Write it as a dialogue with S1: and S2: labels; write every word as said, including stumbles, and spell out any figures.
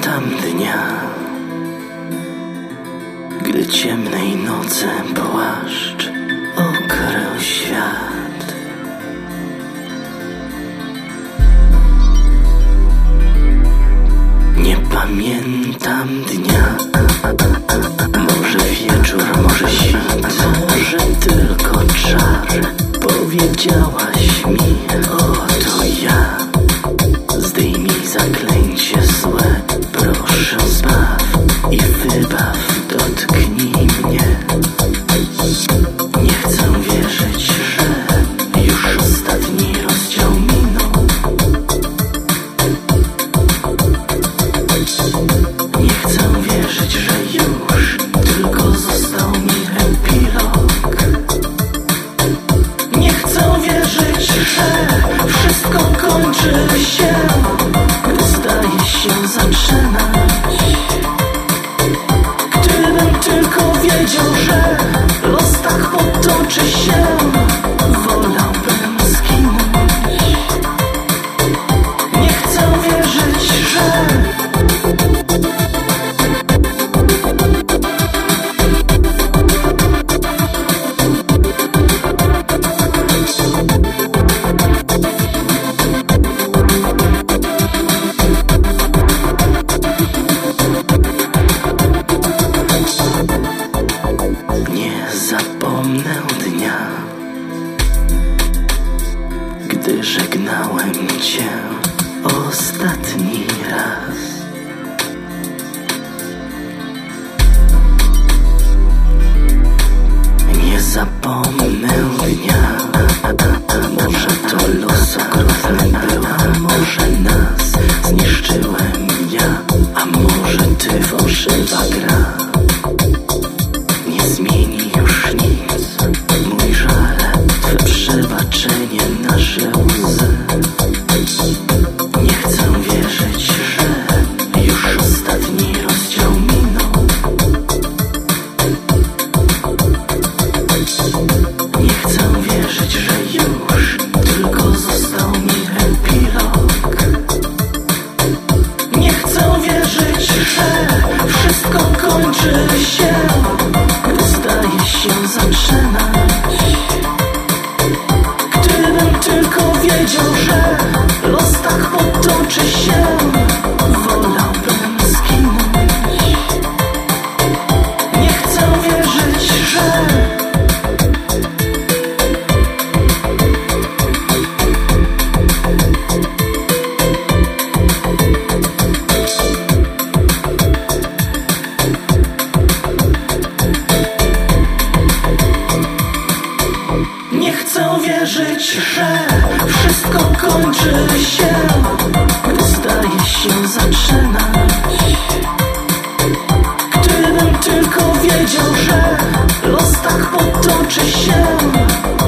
S1: pamiętam dnia, gdy ciemnej nocy płaszcz okrył świat. Nie pamiętam dnia, może wieczór, może świt, może tylko czar. Powiedziałaś mi, oto ja. Zdejmij zaklęcie złe, proszę zbaw i wybaw, dotknij mnie. Nie chcę wierzyć, że już ostatni rozdział minął. Nie chcę wierzyć, że już tylko został mi epilog. Nie chcę wierzyć, że wszystko kończy się, gdy zdaje się zaczynać. Gdybym tylko wiedział, że los tak potoczy się, wolałbym zginąć. Nie chcę wierzyć, że zapomnę dnia, gdy żegnałem Cię ostatni raz. Nie zapomnę dnia, może to los okrutny był, a może nas zniszczyłem ja, a może Ty fałszywa gra. Nie zmieni już nic mój żal, Twe przebaczenie, nasze łzy. Nie chcę wierzyć, że już ostatni rozdział minął. Nie chcę wierzyć, że już tylko został mi epilog. Nie chcę wierzyć, że wszystko kończy się, gdy zdaje się zaczynać. Gdybym tylko wiedział, że los tak potoczy się, wolałbym zginąć. Nie chcę wierzyć, że Nie chcę wierzyć, że wszystko kończy się, gdy zdaje się zaczynać. Gdybym tylko wiedział, że los tak potoczy się,